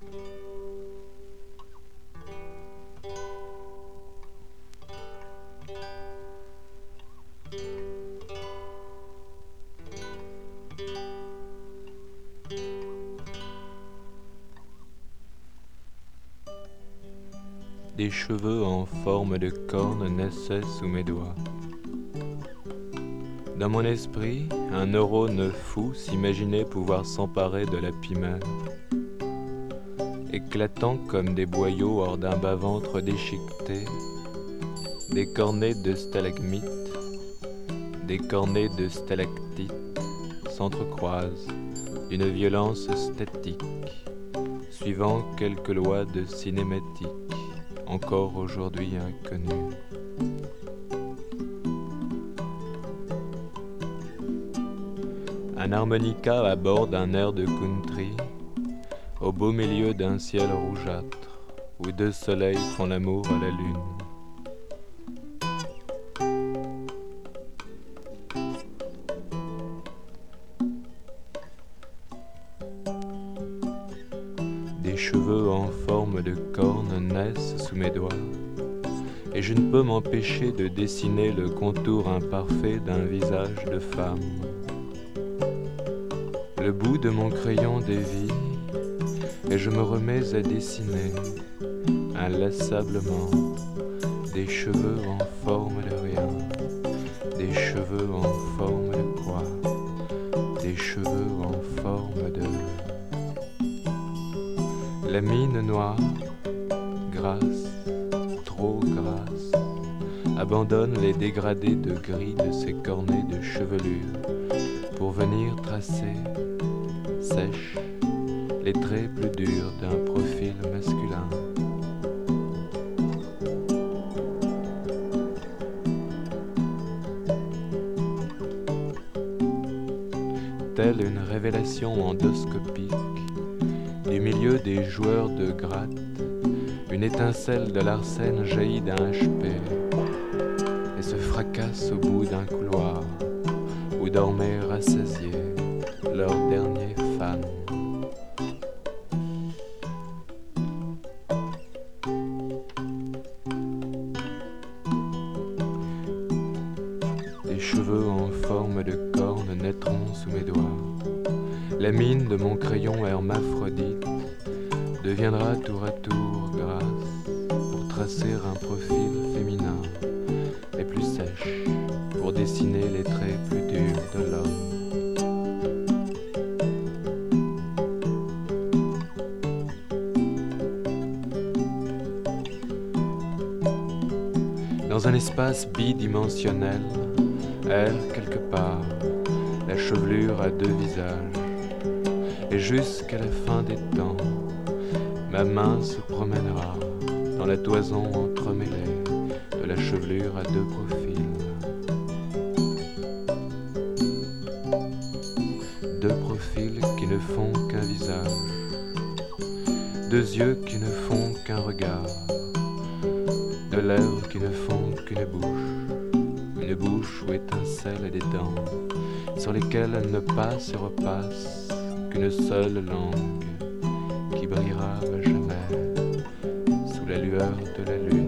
Des cheveux en forme de corne naissaient sous mes doigts. Dans mon esprit, un neurone fou s'imaginait pouvoir s'emparer de la pimère, éclatant comme des boyaux hors d'un bas-ventre déchiqueté, des cornets de stalagmites, des cornets de stalactites s'entrecroisent d'une violence statique, suivant quelques lois de cinématique, encore aujourd'hui inconnues. Un harmonica à bord d'un air de country, au beau milieu d'un ciel rougeâtre, où deux soleils font l'amour à la lune. Des cheveux en forme de corne naissent sous mes doigts, et je ne peux m'empêcher de dessiner le contour imparfait d'un visage de femme. Le bout de mon crayon dévie, et je me remets à dessiner, inlassablement, des cheveux en forme de rien, des cheveux en forme de quoi, des cheveux en forme de... La mine noire, grasse, trop grasse, abandonne les dégradés de gris de ses cornets de chevelure pour venir tracer, sèche, les traits plus durs d'un profil masculin. Telle une révélation endoscopique, du milieu des joueurs de gratte, une étincelle de l'arsène jaillit d'un HP et se fracasse au bout d'un couloir où dormaient rassasiés leurs derniers fans. Des cheveux en forme de corne naîtront sous mes doigts. La mine de mon crayon hermaphrodite deviendra tour à tour grasse pour tracer un profil féminin et plus sèche pour dessiner les traits plus durs de l'homme. Dans un espace bidimensionnel, erre quelque part la chevelure à deux visages, et jusqu'à la fin des temps, ma main se promènera dans la toison entremêlée de la chevelure à deux profils. Deux profils qui ne font qu'un visage, deux yeux qui ne font qu'un regard, deux lèvres qui ne font qu'une bouche où étincellent des dents, sur lesquelles ne passe et repasse qu'une seule langue qui brillera à jamais sous la lueur de la lune.